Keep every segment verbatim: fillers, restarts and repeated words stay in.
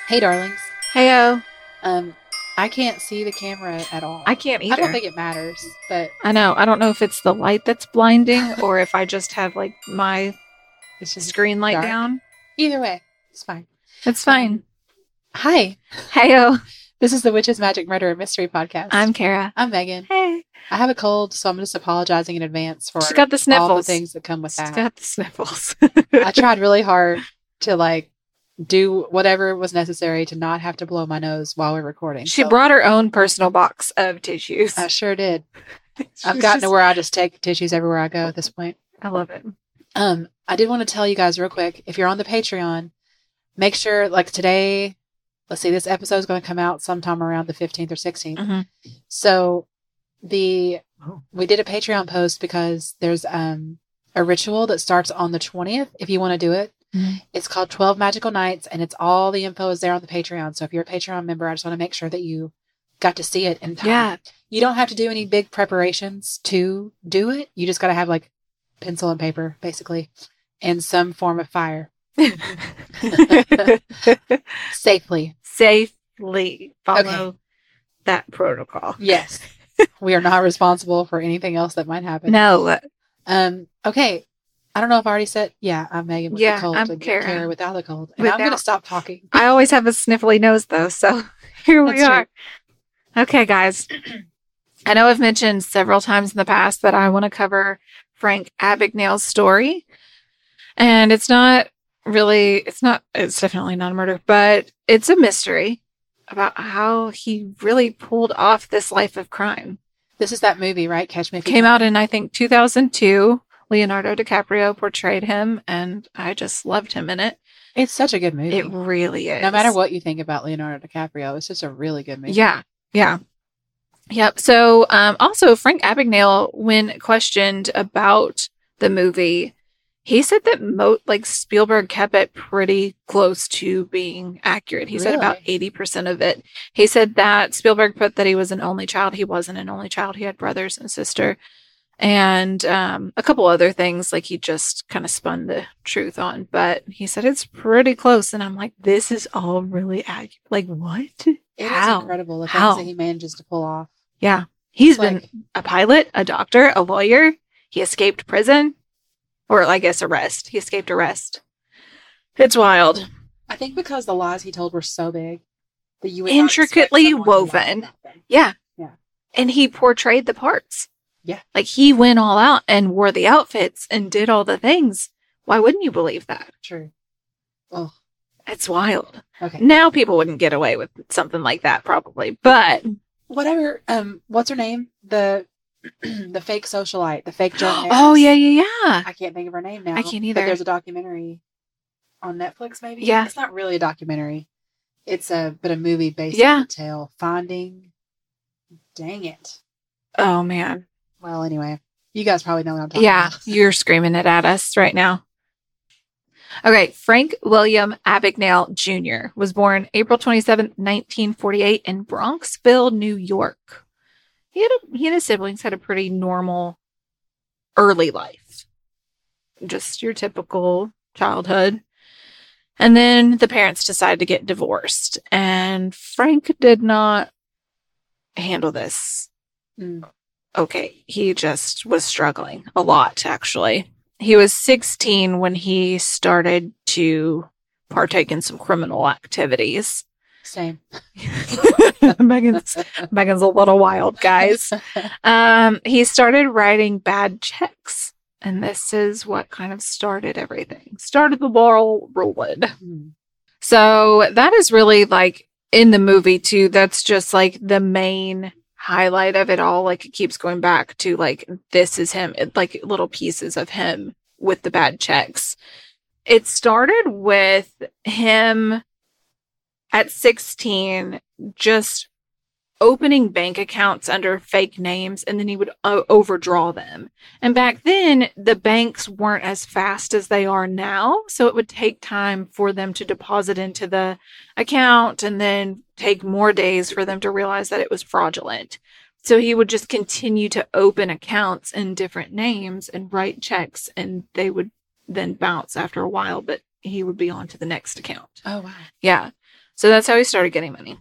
Hey, darlings. Heyo. Um, I can't see the camera at all. I can't I don't either. think it matters, but I know. I don't know if it's the light that's blinding or if I just have like my it's just screen light dark. down. Either way, it's fine. It's fine. Um, hi, Heyo. this is the Witches, Magic, Murder, Mystery Podcast. I'm Kara. I'm Megan. Hey. I have a cold, so I'm just apologizing in advance for She's got the all the sniffles. things that come with She's that. got the sniffles. I tried really hard to like do whatever was necessary to not have to blow my nose while we're recording. She so brought her own personal box of tissues. I sure did. She's I've gotten just- to where I just take tissues everywhere I go at this point. I love it. Um, I did want to tell you guys real quick, if you're on the Patreon, make sure, like today, let's see, this episode is going to come out sometime around the fifteenth or sixteenth. Mhm. So the, Oh. we did a Patreon post because there's um a ritual that starts on the twentieth, if you want to do it. Mhm. It's called twelve Magical Nights, and it's all the info is there on the Patreon. So if you're a Patreon member, I just want to make sure that you got to see it in time. Yeah. You don't have to do any big preparations to do it. You just got to have like pencil and paper, basically, and some form of fire. Safely. Safely follow Okay. that protocol. Yes. We are not responsible for anything else that might happen. No. Um, okay. I don't know if I already said, yeah, I'm Megan with Yeah, the cold I'm and Kara. Kara without the cold. And I'm going to Without- stop talking. I always have a sniffly nose, though, so here we That's true. are. Okay, guys. I know I've mentioned several times in the past that I want to cover Frank Abagnale's story. And it's not really, it's not, it's definitely not a murder, but it's a mystery about how he really pulled off this life of crime. This is that movie, right? Catch Me If You Came Can. out in, I think, two thousand two. Leonardo DiCaprio portrayed him, and I just loved him in it. It's such a good movie. It really is. No matter what you think about Leonardo DiCaprio, it's just a really good movie. Yeah. Yeah. Yep. So, um, also Frank Abagnale, when questioned about the movie, he said that mo- like Spielberg kept it pretty close to being accurate. He said about Really? eighty percent of it. He said that Spielberg put that he was an only child. He wasn't an only child. He had brothers and sister. And um, a couple other things, like he just kind of spun the truth on. But he said it's pretty close. And I'm like, this is all really accurate. Like, what? It is How? incredible the How? things that he manages to pull off. Yeah. He's It's been like- a pilot, a doctor, a lawyer. He escaped prison. Or, I guess, arrest. He escaped arrest. It's wild. I think because the lies he told were so big that you would not expect Intricately someone to lie woven. about them. Yeah. Yeah. And he portrayed the parts. Yeah. Like, he went all out and wore the outfits and did all the things. Why wouldn't you believe that? True. Oh, It's wild. okay. Now people wouldn't get away with something like that, probably. But, Whatever. Um, what's her name? The the fake socialite, the fake Joan Harris. oh, yeah, yeah, yeah. I can't think of her name now. I can't But either. there's a documentary on Netflix, maybe. Yeah. It's not really a documentary. It's a but a movie based Yeah. on the tale. Finding. Dang it. Oh, man. Well, anyway, you guys probably know what I'm talking Yeah, about. you're screaming it at us right now. Okay, Frank William Abagnale Junior was born April twenty-seventh, nineteen forty-eight in Bronxville, New York. He had a, he and his siblings had a pretty normal early life. Just your typical childhood. And then the parents decided to get divorced, and Frank did not handle this Mm. okay. He just was struggling a lot, actually. He was sixteen when he started to partake in some criminal activities. Same. Megan's, Megan's a little wild, guys. Um, he started writing bad checks. And this is what kind of started everything. Started the ball rolling. Mm. So that is really like in the movie too. That's just like the main highlight of it all. Like it keeps going back to like, this is him, it, like little pieces of him with the bad checks. It started with him at sixteen, just opening bank accounts under fake names, and then he would uh, overdraw them. And back then, the banks weren't as fast as they are now, so it would take time for them to deposit into the account and then take more days for them to realize that it was fraudulent. So he would just continue to open accounts in different names and write checks, and they would then bounce after a while, but he would be on to the next account. Oh, wow. Yeah. So that's how he started getting money.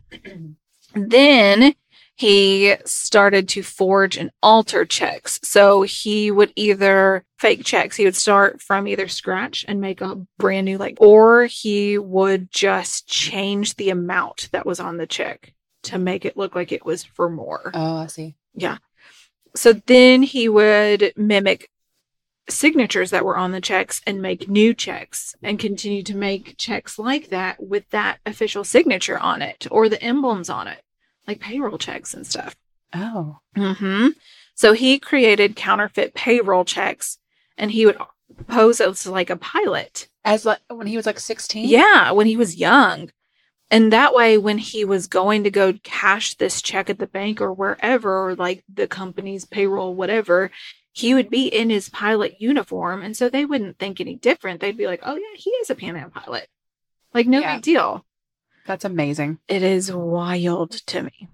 Then he started to forge and alter checks. So he would either fake checks. He would start from either scratch and make a brand new, like, or he would just change the amount that was on the check to make it look like it was for more. Oh, I see. Yeah. So then he would mimic signatures that were on the checks and make new checks and continue to make checks like that with that official signature on it or the emblems on it, like payroll checks and stuff. Oh. Mm-hmm. So he created counterfeit payroll checks, and he would pose as like a pilot. As like when he was like sixteen? Yeah, when he was young. And that way, when he was going to go cash this check at the bank or wherever, or like the company's payroll, whatever, he would be in his pilot uniform. And so they wouldn't think any different. They'd be like, oh, yeah, he is a Pan Am pilot. Like, no Yeah. big deal. That's amazing. It is wild to me.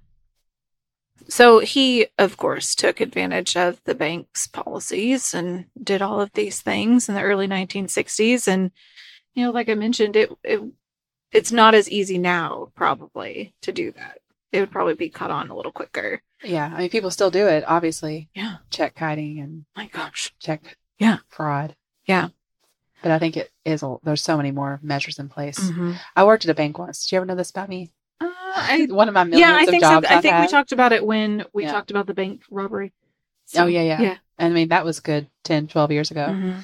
So he, of course, took advantage of the bank's policies and did all of these things in the early nineteen sixties. And, you know, like I mentioned, it, it it's not as easy now, probably, to do that. It would probably be caught on a little quicker. Yeah. I mean, people still do it, obviously. Yeah. Check kiting and My gosh. check Yeah. fraud. Yeah. But I think it is, a, there's so many more measures in place. Mm-hmm. I worked at a bank once. Did you ever know this about me? Uh, I, One of my millions yeah, I think of so. jobs I I've think we had. talked about it when we Yeah. talked about the bank robbery. Oh, yeah, yeah. Yeah. I mean, that was good ten, twelve years ago. Mhm.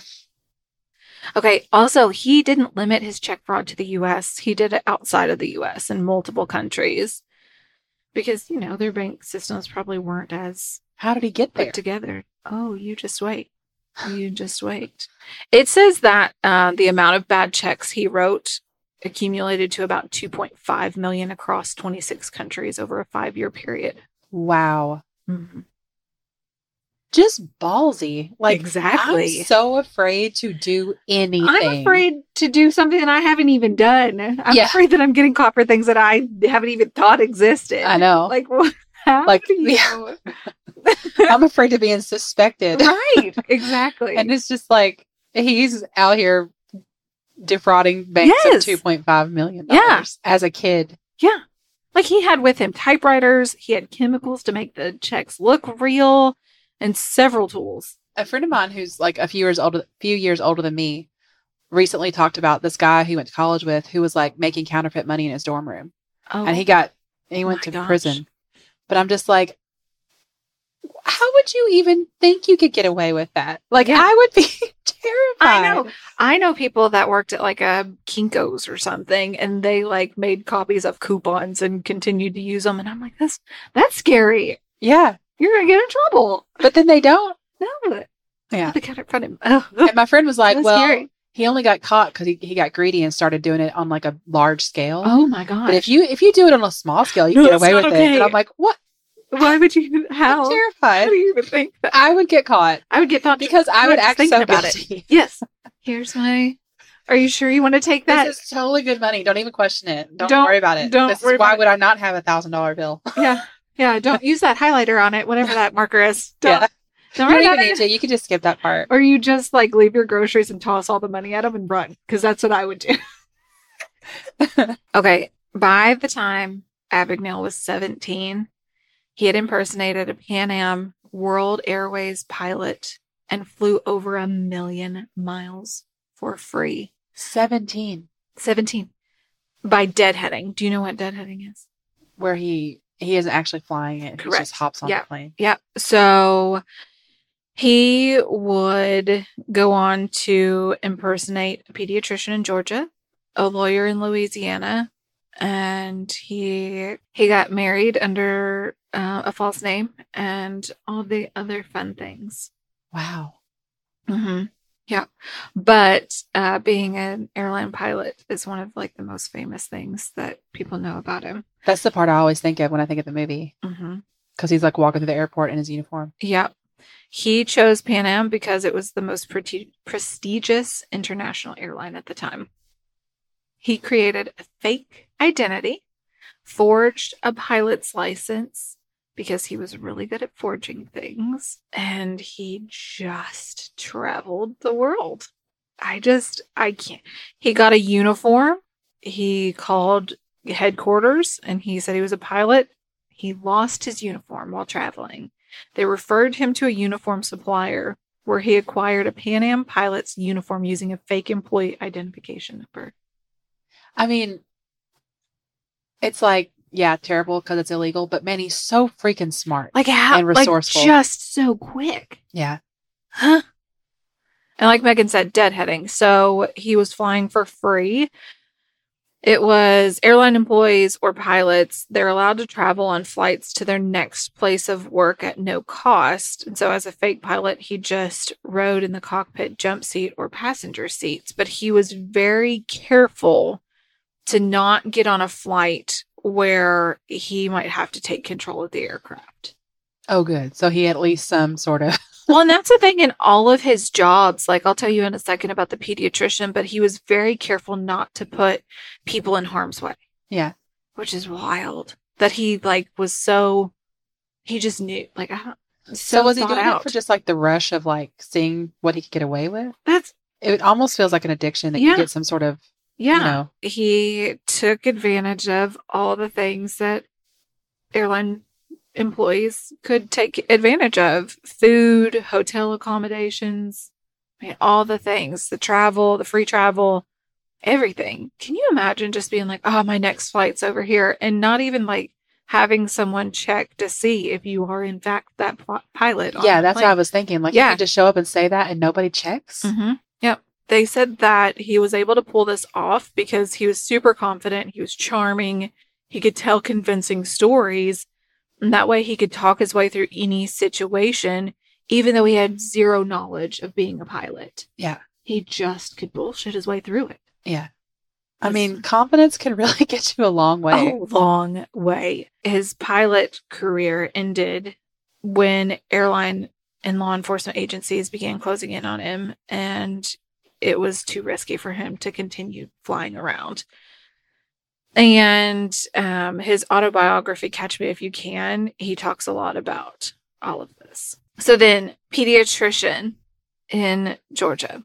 Okay. Also, he didn't limit his check fraud to the U S. He did it outside of the U S in multiple countries because, you know, their bank systems probably weren't as How did he get there? put together. Oh, you just wait. You just wait. It says that uh, the amount of bad checks he wrote accumulated to about two point five million across twenty-six countries over a five-year period. Wow. Mm-hmm. Just ballsy. Like, Exactly. I'm so afraid to do anything. I'm afraid to do something that I haven't even done. I'm Yeah. afraid that I'm getting caught for things that I haven't even thought existed. I know. Like, what? How Like, do you? yeah. I'm afraid of being suspected. Right. Exactly. And it's just like, he's out here defrauding banks Yes. of two point five million dollars Yeah. as a kid. Yeah. Like he had with him typewriters, he had chemicals to make the checks look real, and several tools. A friend of mine who's like a few years older, few years older than me, recently talked about this guy he went to college with who was like making counterfeit money in his dorm room, Oh, and he got he Oh went my to gosh. prison. But I'm just like, how would you even think you could get away with that? Like, Yeah. I would be terrified. I know. I know people that worked at like a Kinko's or something, and they like made copies of coupons and continued to use them. And I'm like, that's that's scary. Yeah, You're gonna get in trouble. but then they don't. No. Yeah. They got it in front of him. Oh, And my friend was like, that's well, scary. he only got caught because he, he got greedy and started doing it on like a large scale. Oh my god. But if you if you do it on a small scale, you No, can get that's away not with it. okay. And I'm like, what? Why would you? How? I'm How terrified. do you even think that? I would get caught I would get thought because I I'm would just act thinking so about it. guilty. Yes. Here's my. Are you sure you want to take that? This is totally good money. Don't even question it. Don't, Don't- worry about it. don't this worry is why about would I not have a thousand dollar bill? Yeah. Yeah. Don't use that highlighter on it, whatever that marker is. Don't, Yeah. don't You worry don't about even it. need to. You can just skip that part. Or you just like leave your groceries and toss all the money at them and run, because that's what I would do. Okay. By the time Abagnale was seventeen, he had impersonated a Pan Am World Airways pilot and flew over a million miles for free. seventeen, seventeen. By deadheading. Do you know what deadheading is? where he he isn't actually flying it. He Correct. just hops on Yeah. the plane. Yeah. So he would go on to impersonate a pediatrician in Georgia, a lawyer in Louisiana, and he he got married under uh, a false name and all the other fun things. Wow. Mm-hmm. Yeah. But uh, being an airline pilot is one of like the most famous things that people know about him. That's the part I always think of when I think of the movie, Mm-hmm. because he's like walking through the airport in his uniform. Yeah. He chose Pan Am because it was the most pre- prestigious international airline at the time. He created a fake identity, forged a pilot's license because he was really good at forging things, and he just traveled the world. I just, I can't. He got a uniform. He called headquarters, and he said he was a pilot. He lost his uniform while traveling. They referred him to a uniform supplier where he acquired a Pan Am pilot's uniform using a fake employee identification number. I mean, it's like, yeah, terrible because it's illegal, but man, he's so freaking smart. Like how? And resourceful. Like just so quick. Yeah. Huh? And like Megan said, deadheading. So he was flying for free. It was airline employees or pilots. They're allowed to travel on flights to their next place of work at no cost. And so as a fake pilot, he just rode in the cockpit jump seat or passenger seats. But he was very careful to not get on a flight where he might have to take control of the aircraft. Oh, good. So he had at least some sort of... Well, and that's the thing in all of his jobs. Like, I'll tell you in a second about the pediatrician, but he was very careful not to put people in harm's way. Yeah. Which is wild. That he, like, was so... He just knew. Like, I don't... So, so was he doing out. it for just, like, the rush of, like, seeing what he could get away with? That's... It almost feels like an addiction that Yeah. you get some sort of... Yeah. You know. He took advantage of all the things that airline employees could take advantage of. Food, hotel accommodations, I mean, all the things, the travel, the free travel, everything. Can you imagine just being like, oh, my next flight's over here, and not even like having someone check to see if you are in fact that pl- pilot? Yeah, that's what I was thinking. Like, yeah. you just show up and say that and nobody checks? Mm-hmm. Yep. They said that he was able to pull this off because he was super confident. He was charming. He could tell convincing stories. And that way he could talk his way through any situation, even though he had zero knowledge of being a pilot. Yeah. He just could bullshit his way through it. Yeah. I mean, confidence can really get you a long way. A long way. His pilot career ended when airline and law enforcement agencies began closing in on him, and it was too risky for him to continue flying around. And um, his autobiography, Catch Me If You Can, he talks a lot about all of this. So then, pediatrician in Georgia.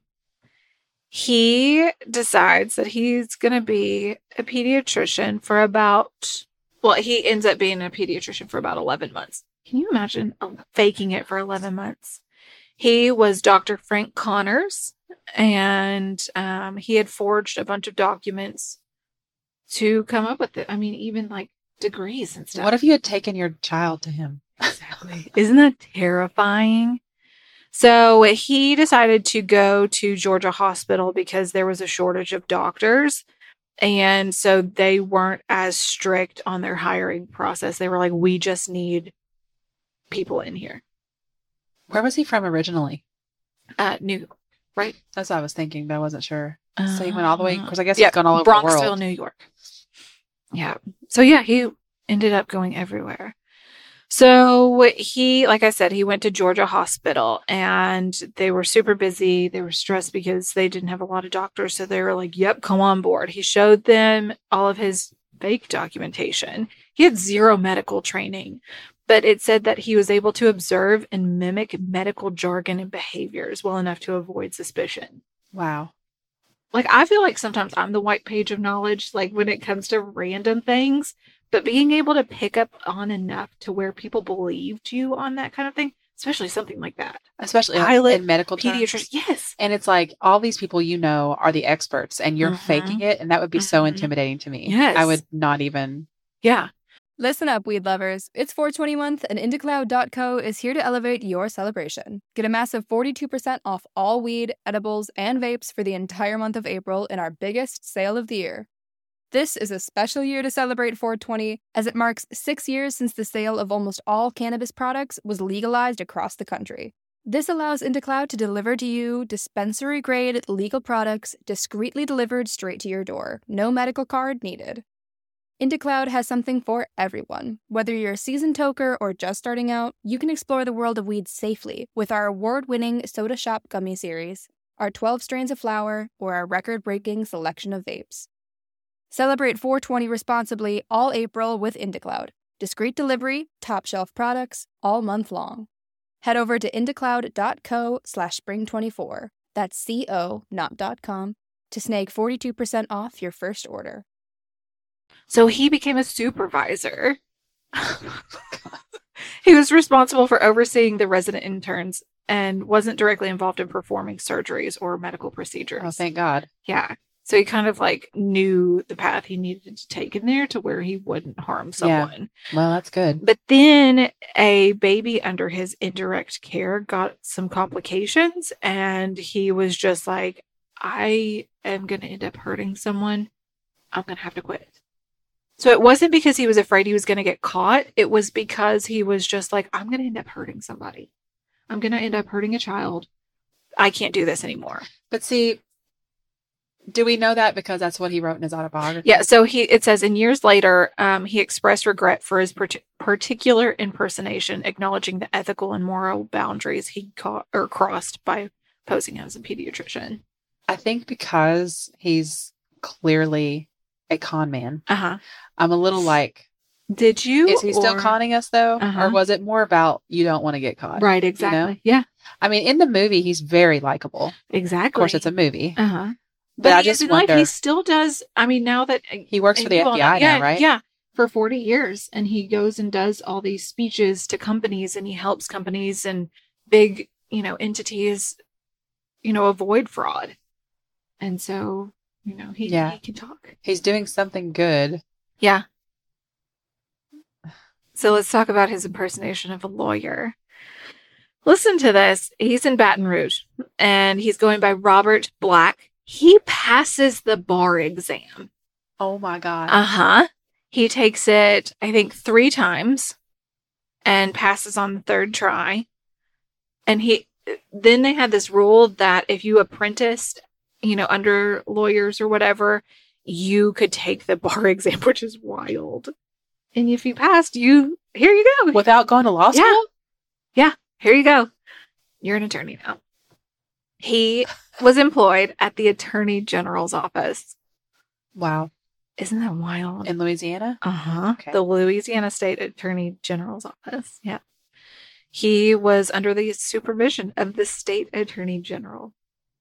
He decides that he's going to be a pediatrician for about, well, he ends up being a pediatrician for about eleven months. Can you imagine faking it for eleven months? He was Doctor Frank Connors, and um, he had forged a bunch of documents to come up with it. I mean, even like degrees and stuff. What if you had taken your child to him? Exactly. Isn't that terrifying? So he decided to go to Georgia Hospital because there was a shortage of doctors. And so they weren't as strict on their hiring process. They were like, we just need people in here. Where was he from originally? Uh, New York, right? That's what I was thinking, but I wasn't sure. Uh, So he went all the way, because I guess yeah, he's gone all over the Bronxville, world. New York. Yeah. So yeah, he ended up going everywhere. So he, like I said, he went to Georgia Hospital, and they were super busy. They were stressed because they didn't have a lot of doctors. So they were like, yep, come on board. He showed them all of his fake documentation. He had zero medical training, but it said that he was able to observe and mimic medical jargon and behaviors well enough to avoid suspicion. Wow. Like, I feel like sometimes I'm the white page of knowledge, like when it comes to random things, but being able to pick up on enough to where people believed you on that kind of thing, especially something like that. Especially Pilot, in medical pediatrician, terms. yes. And it's like all these people you know are the experts and you're Mhm. faking it. And that would be so Mhm. intimidating to me. Yes. I would not even. Yeah. Listen up, weed lovers. It's four twenty month, and Indicloud dot co is here to elevate your celebration. Get a massive forty-two percent off all weed, edibles, and vapes for the entire month of April in our biggest sale of the year. This is a special year to celebrate four twenty, as it marks six years since the sale of almost all cannabis products was legalized across the country. This allows Indicloud to deliver to you dispensary-grade legal products discreetly delivered straight to your door. No medical card needed. Indicloud has something for everyone. Whether you're a seasoned toker or just starting out, you can explore the world of weed safely with our award-winning Soda Shop Gummy Series, our twelve strains of flower, or our record-breaking selection of vapes. Celebrate four twenty responsibly all April with Indicloud. Discreet delivery, top-shelf products, all month long. Head over to Indicloud dot co slash spring twenty-four, that's C O, not .com, to snag forty-two percent off your first order. So he became a supervisor. He was responsible for overseeing the resident interns and wasn't directly involved in performing surgeries or medical procedures. Oh, thank God. Yeah. So he kind of like knew the path he needed to take in there to where he wouldn't harm someone. Yeah. Well, that's good. But then a baby under his indirect care got some complications, and he was just like, I am going to end up hurting someone. I'm going to have to quit. So it wasn't because he was afraid he was going to get caught. It was because he was just like, I'm going to end up hurting somebody. I'm going to end up hurting a child. I can't do this anymore. But see, do we know that because that's what he wrote in his autobiography? Yeah. So he, it says in years later, um, he expressed regret for his part- particular impersonation, acknowledging the ethical and moral boundaries he caught or crossed by posing as a pediatrician. I think because he's clearly a con man. Uh-huh. I'm a little like, did you? Is he still or... conning us though? Uh-huh. Or was it more about you don't want to get caught? Right, exactly. You know? Yeah. I mean, in the movie, he's very likable. Exactly. Of course, it's a movie. Uh-huh. But, But I he just is in wonder. life, he still does. I mean, now that He works for the you F all B I know- yeah, now, right? Yeah, for forty years. And he goes and does all these speeches to companies, and he helps companies and big, you know, entities, you know, avoid fraud. And so, you know, he, Yeah. he can talk. He's doing something good. Yeah. So let's talk about his impersonation of a lawyer. Listen to this. He's in Baton Rouge, and he's going by Robert Black. He passes the bar exam. Oh my God. Uh-huh. He takes it, I think, three times and passes on the third try. And he then they had this rule that if you apprenticed, you know, under lawyers or whatever, you could take the bar exam, which is wild. And if you passed, you here you go. Without going to law school? Yeah. Yeah. Here you go. You're an attorney now. He was employed at the Attorney General's office. Wow. Isn't that wild? In Louisiana? Uh-huh. Okay. The Louisiana State Attorney General's office. Yeah. He was under the supervision of the State Attorney General.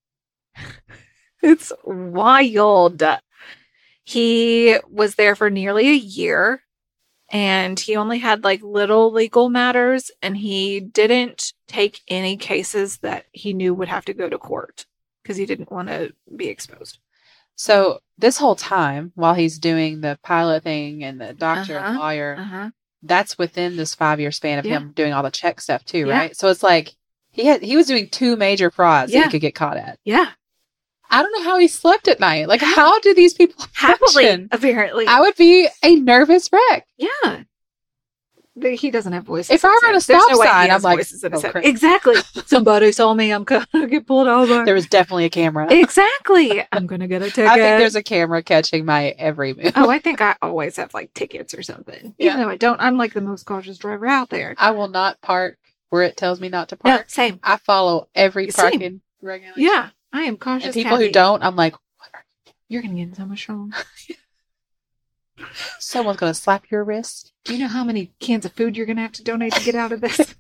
It's wild. He was there for nearly a year, and he only had like little legal matters, and he didn't take any cases that he knew would have to go to court because he didn't want to be exposed. So this whole time, while he's doing the pilot thing and the doctor and Uh-huh. lawyer, Uh-huh. that's within this five-year span of Yeah. him doing all the check stuff too, Yeah. right? So it's like he had he was doing two major frauds that Yeah. he could get caught at. Yeah. I don't know how he slept at night. Like, how do these people Happily, function? apparently. I would be a nervous wreck. Yeah. The- He doesn't have voices. If in I his were at head. a There's stop no way he sign, has I'm like, voices in his oh, head. crap. Exactly. Somebody saw me. I'm going to get pulled over. There was definitely a camera. Exactly. I'm going to get a ticket. I think there's a camera catching my every move. Oh, I think I always have like tickets or something. Yeah. Even though I don't, I'm like the most cautious driver out there. I will not park where it tells me not to No, park. same. I follow every Same. parking regulation. Yeah. I am cautious. And people who Kathy. don't, I'm like, what are You're going to get in so much trouble. someone's going to slap your wrist? Do you know how many cans of food you're going to have to donate to get out of this?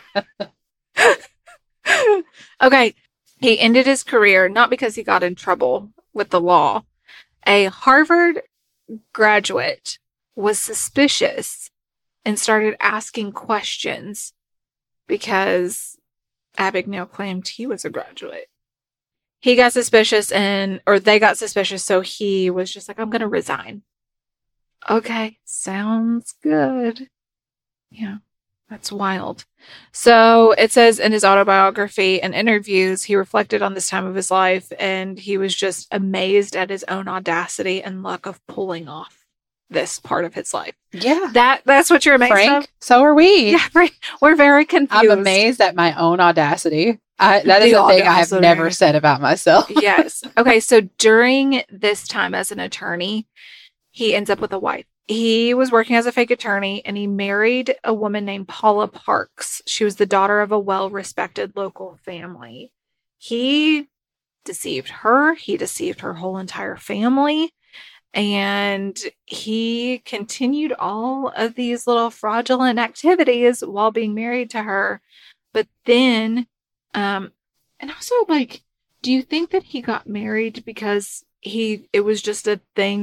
Okay. He ended his career not because he got in trouble with the law. A Harvard graduate was suspicious and started asking questions because Abagnale claimed he was a graduate. He got suspicious and, or they got suspicious, so he was just like, I'm going to resign. Okay, sounds good. Yeah, that's wild. So it says in his autobiography and interviews, he reflected on this time of his life, and he was just amazed at his own audacity and luck of pulling off this part of his life. Yeah. That that's what you're amazed Frank, of? so are we. Yeah, right. We're very confused. I'm amazed at my own audacity. I, that is The a thing I have audacity. never said about myself. Yes. Okay, so during this time as an attorney, he ends up with a wife. He was working as a fake attorney, and he married a woman named Paula Parks. She was the daughter of a well-respected local family. He deceived her. He deceived her whole entire family. And he continued all of these little fraudulent activities while being married to her. But then, um, and also, like, do you think that he got married because he, it was just a thing that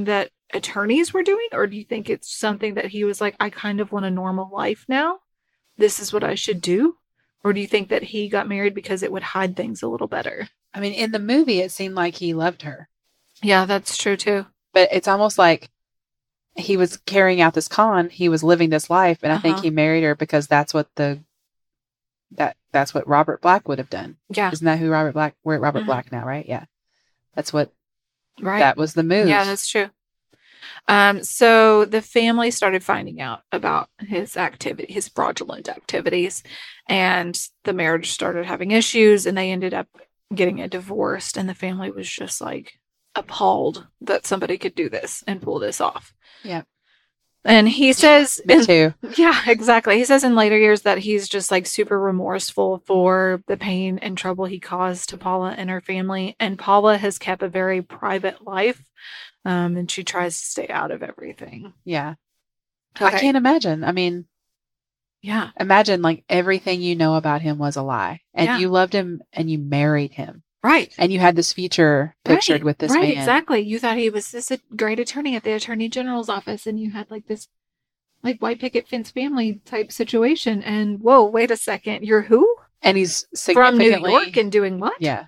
attorneys were doing? Or do you think it's something that he was like, I kind of want a normal life now? This is what I should do? Or do you think that he got married because it would hide things a little better? I mean, in the movie, it seemed like he loved her. Yeah, that's true too. But it's almost like he was carrying out this con. He was living this life. And I think Uh-huh. he married her because that's what the, that that's what Robert Black would have done. Yeah. Isn't that who Robert Black, we're at Robert Mhm. Black now, right? Yeah. That's what, Right. that was the move. Yeah, that's true. Um, so the family started finding out about his activity, his fraudulent activities, and the marriage started having issues, and they ended up getting a divorce. And the family was just like appalled that somebody could do this and pull this off. Yeah. And he says, Me in- too. yeah, exactly. He says in later years that he's just like super remorseful for the pain and trouble he caused to Paula and her family. And Paula has kept a very private life, um, and she tries to stay out of everything. Yeah. Okay. I can't imagine. I mean, Yeah. imagine like everything you know about him was a lie and Yeah. you loved him and you married him Right. and you had this future pictured Right, with this right, man. exactly. You thought he was this a great attorney at the attorney general's office, and you had like this like white picket fence family type situation. And whoa, wait a second, you're who? And he's From New significantly York and doing what? yeah.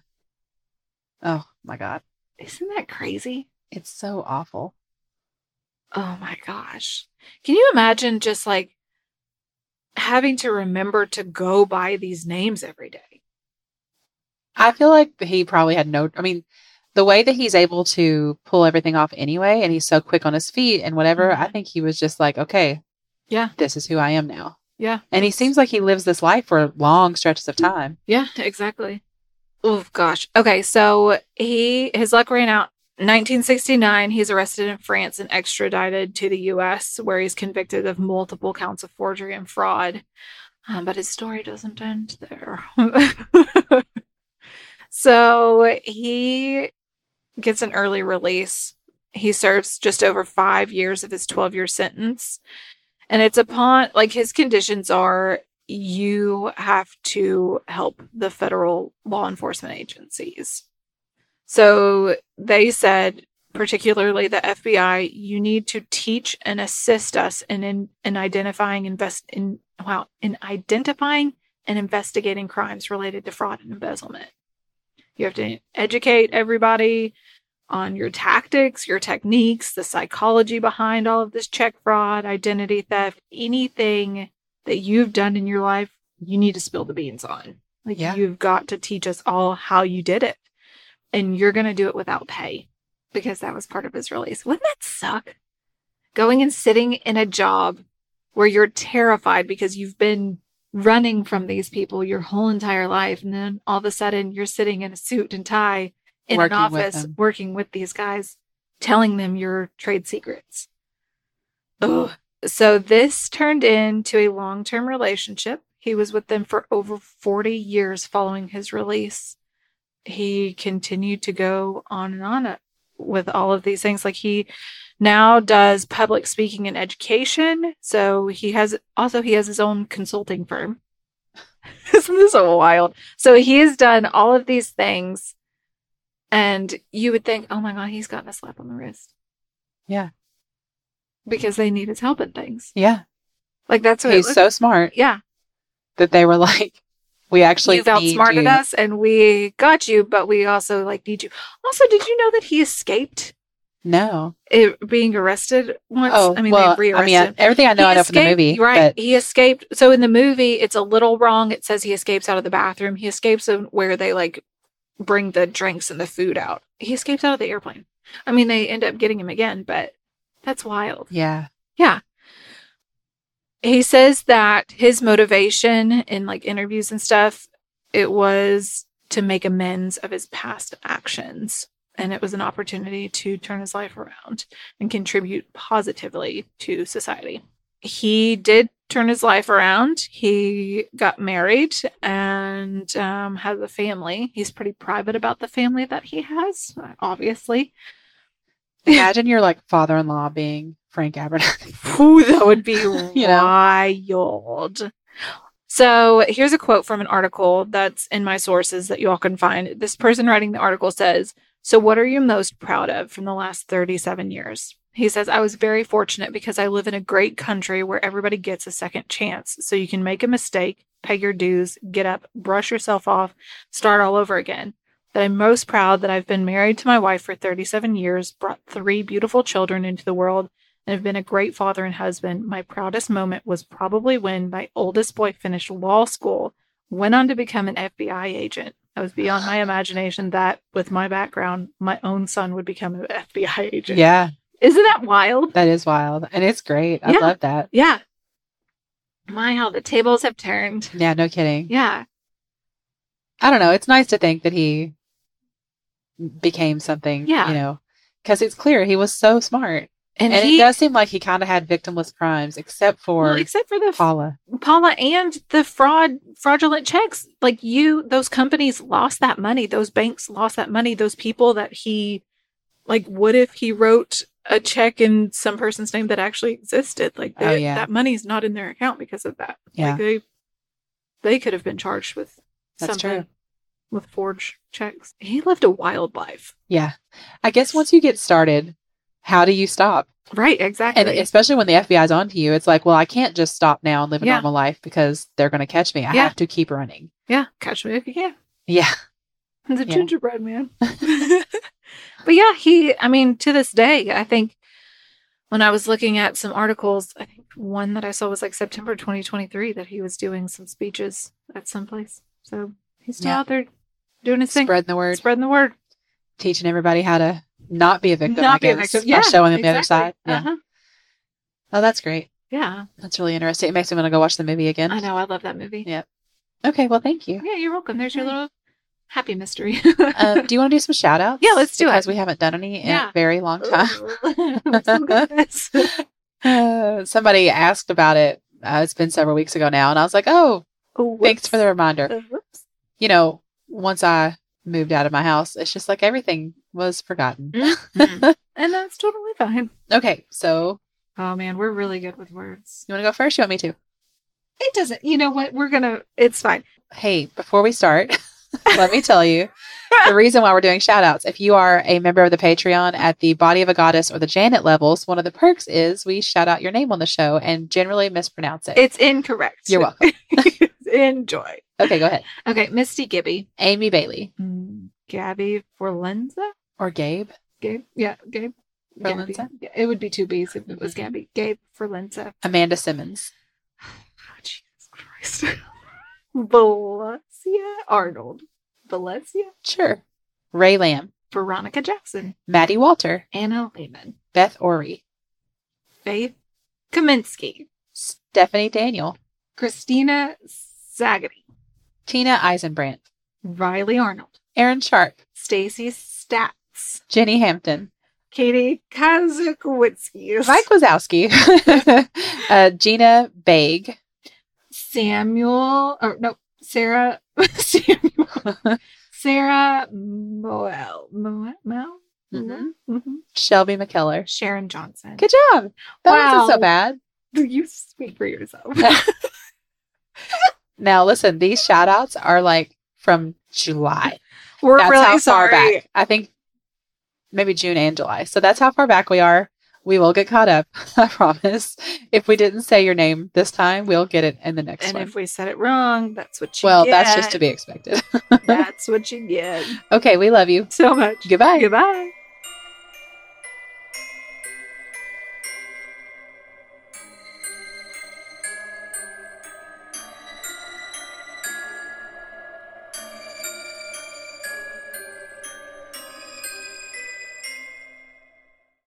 Oh my God. Isn't that crazy? It's so awful. Oh my gosh. Can you imagine just like having to remember to go by these names every day? I feel like he probably had no, I mean, the way that he's able to pull everything off anyway, and he's so quick on his feet and whatever, Mhm. I think he was just like, okay, Yeah. this is who I am now. Yeah. And he seems like he lives this life for long stretches of time. Yeah, exactly. Oh gosh. Okay, so he his luck ran out. nineteen sixty-nine, he's arrested in France and extradited to the U S, where he's convicted of multiple counts of forgery and fraud. Um, but his story doesn't end there. So he gets an early release. He serves just over five years of his twelve-year sentence. And it's upon, like, his conditions are you have to help the federal law enforcement agencies. So they said, particularly the F B I, you need to teach and assist us in in, in identifying invest in wow in identifying and investigating crimes related to fraud and embezzlement. You have to educate everybody on your tactics, your techniques, the psychology behind all of this check fraud, identity theft, anything that you've done in your life, you need to spill the beans on. Like, Yeah. you've got to teach us all how you did it. And you're going to do it without pay, because that was part of his release. Wouldn't that suck? Going and sitting in a job where you're terrified because you've been running from these people your whole entire life. And then all of a sudden you're sitting in a suit and tie in Working an with office them. working with these guys, telling them your trade secrets. Ugh. So this turned into a long-term relationship. He was with them for over forty years following his release. He continued to go on and on with all of these things. Like, he now does public speaking and education. So he has also, he has his own consulting firm. Isn't this so wild? So he has done all of these things, and you would think, oh my God, he's gotten a slap on the wrist. Yeah. Because they need his help in things. Yeah. Like, that's what it He's looks- so smart yeah. that they were like, we actually You've need outsmarted you. us and we got you, but we also like need you. Also, did you know that he escaped No. it, being arrested once? Oh, I mean, well, they I re-arrested mean, everything I know, He I know from the escaped- movie. Right. But He escaped. So in the movie, it's a little wrong. It says he escapes out of the bathroom. He escapes in where they like bring the drinks and the food out. He escapes out of the airplane. I mean, they end up getting him again, but that's wild. yeah. Yeah. He says that his motivation in like interviews and stuff, it was to make amends of his past actions. And it was an opportunity to turn his life around and contribute positively to society. He did turn his life around. He got married and um, has a family. He's pretty private about the family that he has, obviously. Imagine your like father-in-law being Frank Abernathy. Ooh, that would be You know? wild. So here's a quote from an article that's in my sources that you all can find. This person writing the article says, "So what are you most proud of from the last thirty-seven years? He says, I was very fortunate because I live in a great country where everybody gets a second chance. So you can make a mistake, pay your dues, get up, brush yourself off, start all over again. That I'm most proud that I've been married to my wife for thirty-seven years, brought three beautiful children into the world, and have been a great father and husband. My proudest moment was probably when my oldest boy finished law school, went on to become an F B I agent. I was beyond my imagination that, with my background, my own son would become an F B I agent. Yeah. Isn't that wild? That is wild. And it's great. I Yeah. love that. Yeah. My, how the tables have turned. Yeah, no kidding. Yeah. I don't know. It's nice to think that he became something, Yeah. you know, because it's clear he was so smart. And, And he, it does seem like he kind of had victimless crimes, except for well, except for the Paula. Paula and the fraud, fraudulent checks. Like you, those companies lost that money. Those banks lost that money. Those people that he, like, what if he wrote a check in some person's name that actually existed? Like, they, Oh, yeah. that money's not in their account because of that. Yeah. Like they, they could have been charged with That's something true. with forged checks. He lived a wild life. Yeah. I guess once you get started, how do you stop? Right. Exactly. And especially when the F B I's onto you, it's like, well, I can't just stop now and live a Yeah. normal life because they're going to catch me. I Yeah. have to keep running. yeah. Catch me if you can. Yeah. The Yeah. gingerbread man. But yeah, he, I mean, to this day, I think when I was looking at some articles, I think one that I saw was like September twenty twenty-three that he was doing some speeches at some place. So he's still Yeah. out there doing his thing, Spreading the word, spreading the word. teaching everybody how to not be a victim, Not I be a guess, victim. by Yeah, showing them the other exactly. side. Yeah. Uh-huh. Oh, that's great. Yeah. That's really interesting. It makes me want to go watch the movie again. I know. I love that movie. Yeah. Okay. Well, thank you. Yeah, you're welcome. There's your little happy mystery. um, do you want to do some shout outs? Yeah, let's do it. Because we haven't done any in Yeah. a very long time. I'm so good at this. Uh, somebody asked about it. Uh, it's been several weeks ago now. And I was like, oh, Oh, thanks for the reminder. Uh, whoops. You know, once I moved out of my house, it's just like everything was forgotten. Mhm. And that's totally fine. Okay. So Oh man, we're really good with words. you want to go first? You want me to? It doesn't, you know what? We're gonna, it's fine. Hey, before we start, let me tell you the reason why we're doing shout outs. If you are a member of the Patreon at the Body of a Goddess or the Janet levels, one of the perks is we shout out your name on the show and generally mispronounce it. It's incorrect. You're welcome. Enjoy. Okay, go ahead. Okay, Misty Gibby. Amy Bailey Mm, Gabby Forlenza? or Gabe. Gabe? Yeah, Gabe. Gabby. Forlenza? Yeah, it would be two B's if it was Gabby. Gabe Forlenza. Amanda Simmons. Oh, Jesus Christ. Valencia Arnold. Valencia? Sure. Ray Lamb. Veronica Jackson. Maddie Walter. Anna Lehman. Beth Ori. Faith Kaminsky. Stephanie Daniel. Christina Zagady. Tina Eisenbrandt. Riley Arnold. Aaron Sharp. Stacy Stats. Jenny Hampton. Katie Kazakowicki. Mike Wazowski. uh, Gina Baig. Samuel, or no, Sarah, Samuel, Sarah Moel, Moel, Moel? Mhm. Mm-hmm. Shelby McKellar. Sharon Johnson. Good job. That wasn't so Wow. bad. You speak for yourself. Now, listen, these shout outs are like from July. We're That's really how sorry. far back. I think maybe June and July. So that's how far back we are. We will get caught up. I promise. If we didn't say your name this time, we'll get it in the next And one. if we said it wrong, that's what you well, get. that's just to be expected. That's what you get. Okay, we love you. So much. Goodbye. Goodbye.